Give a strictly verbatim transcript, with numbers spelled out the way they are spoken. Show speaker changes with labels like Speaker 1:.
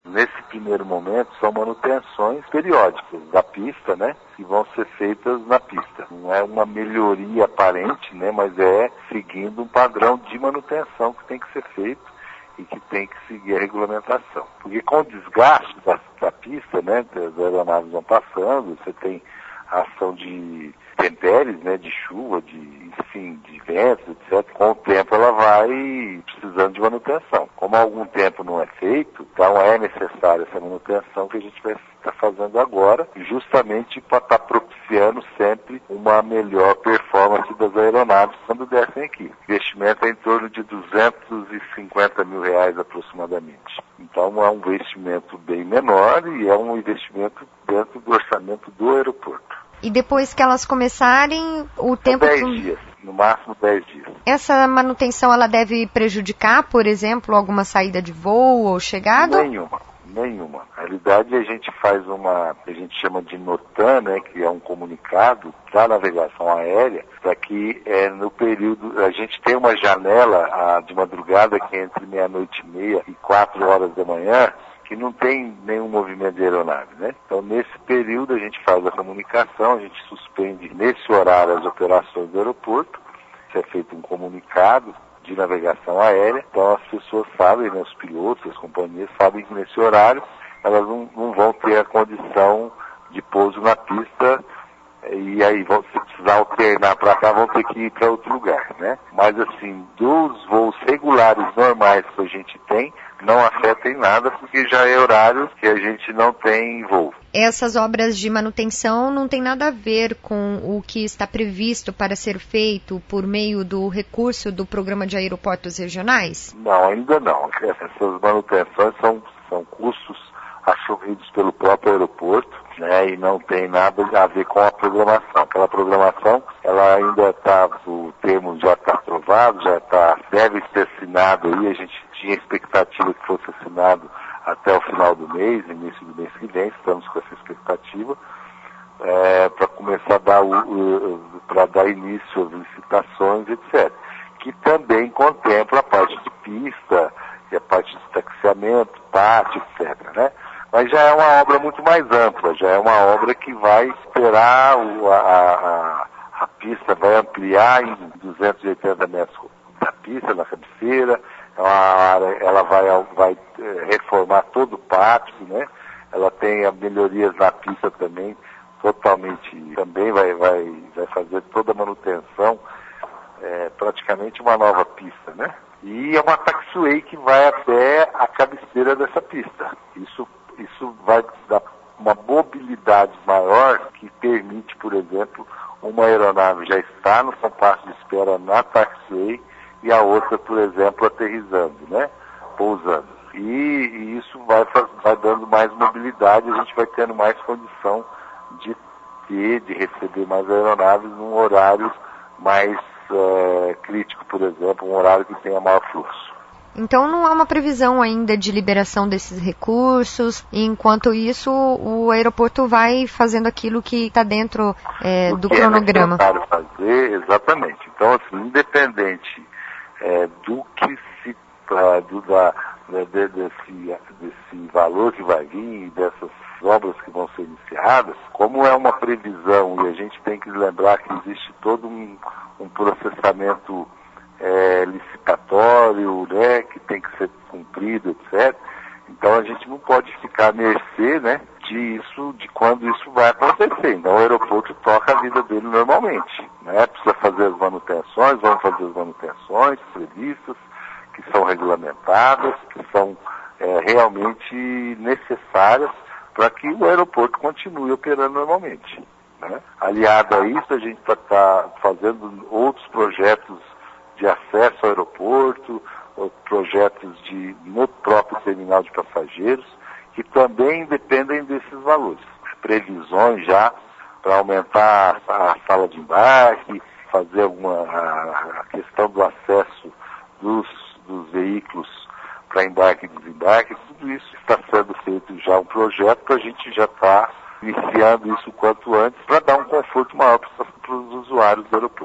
Speaker 1: Nesse primeiro momento, são manutenções periódicas da pista, né, que vão ser feitas na pista. Não é uma melhoria aparente, né, mas é seguindo um padrão de manutenção que tem que ser feito e que tem que seguir a regulamentação. Porque com o desgaste da, da pista, né, as aeronaves vão passando, você tem a ação de intempéries, né, de chuva, de, enfim, de ventos, etcétera. Com o tempo ela vai precisando de manutenção. Como há algum tempo não é feito, então é necessária essa manutenção que a gente vai estar fazendo agora, justamente para estar propiciando sempre uma melhor performance das aeronaves quando descem aqui. O investimento é em torno de duzentos e cinquenta mil reais aproximadamente. Então é um investimento bem menor e é um investimento dentro do orçamento do aeroporto.
Speaker 2: E depois que elas começarem, o tempo...
Speaker 1: dez dias, no máximo dez dias.
Speaker 2: Essa manutenção, ela deve prejudicar, por exemplo, alguma saída de voo ou chegada?
Speaker 1: Nenhuma, nenhuma. Na realidade, a gente faz uma, a gente chama de NOTAM, né, que é um comunicado da navegação aérea, para que é, no período, a gente tem uma janela a, de madrugada que é entre meia-noite e meia e quatro horas da manhã, que não tem nenhum movimento de aeronave, né? Então, nesse período, a gente faz a comunicação, a gente suspende nesse horário as operações do aeroporto, isso é feito um comunicado de navegação aérea, então as pessoas sabem, né, os pilotos, as companhias sabem que nesse horário elas não, não vão ter a condição de pouso na pista e aí vão, se precisar alternar para cá, vão ter que ir para outro lugar, né? Mas assim, dos voos regulares normais que a gente tem, não afeta em nada, porque já é horário que a gente não tem voo.
Speaker 2: Essas obras de manutenção não tem nada a ver com o que está previsto para ser feito por meio do recurso do Programa de Aeroportos Regionais?
Speaker 1: Não, ainda não. Essas manutenções são, são custos assumidos pelo próprio aeroporto, né, e não tem nada a ver com a programação. Aquela programação, ela ainda está, o termo já está aprovado, já está, deve ser assinado aí, a gente tinha expectativa que fosse assinado até o final do mês, início do mês que vem, estamos com essa expectativa, é, para começar a dar, o, o, para dar início às licitações, etcétera. Que também contempla a parte de pista, e a parte de taxiamento, pátio, etcétera, né? Mas já é uma obra muito mais ampla, já é uma obra que vai esperar o, a, a, a pista, vai ampliar em duzentos e oitenta metros da pista, na cabeceira, ela vai, vai reformar todo o pátio, né? Ela tem a melhorias na pista também, totalmente, também vai, vai, vai fazer toda a manutenção, é, praticamente uma nova pista, né? E é uma taxiway que vai até a cabeceira dessa pista. Isso Isso vai dar uma mobilidade maior que permite, por exemplo, uma aeronave já estar no compasso de espera na taxiway e a outra, por exemplo, aterrissando, né? Pousando. E, e isso vai, vai dando mais mobilidade, a gente vai tendo mais condição de ter, de receber mais aeronaves num horário mais uh, crítico, por exemplo, um horário que tenha maior fluxo.
Speaker 2: Então não há uma previsão ainda de liberação desses recursos, e enquanto isso o aeroporto vai fazendo aquilo que está dentro é, do cronograma.
Speaker 1: É necessário fazer, exatamente. Então, assim, independente é, do que se uh, do, da, de, desse, desse valor que vai vir, dessas obras que vão ser iniciadas, como é uma previsão, e a gente tem que lembrar que existe todo um, um processamento É, licitatório, né, que tem que ser cumprido, etcétera. Então a gente não pode ficar à mercê, né, disso, de quando isso vai acontecer. Então o aeroporto toca a vida dele normalmente, né, precisa fazer as manutenções, vamos fazer as manutenções previstas, que são regulamentadas, que são é, realmente necessárias para que o aeroporto continue operando normalmente, né. Aliado a isso, a gente está tá fazendo outros projetos de acesso ao aeroporto, projetos de, no próprio terminal de passageiros, que também dependem desses valores. Previsões já para aumentar a, a sala de embarque, fazer alguma, a, a questão do acesso dos, dos veículos para embarque e desembarque, tudo isso está sendo feito já um projeto para a gente já estar tá iniciando isso o quanto antes para dar um conforto maior para os usuários do aeroporto.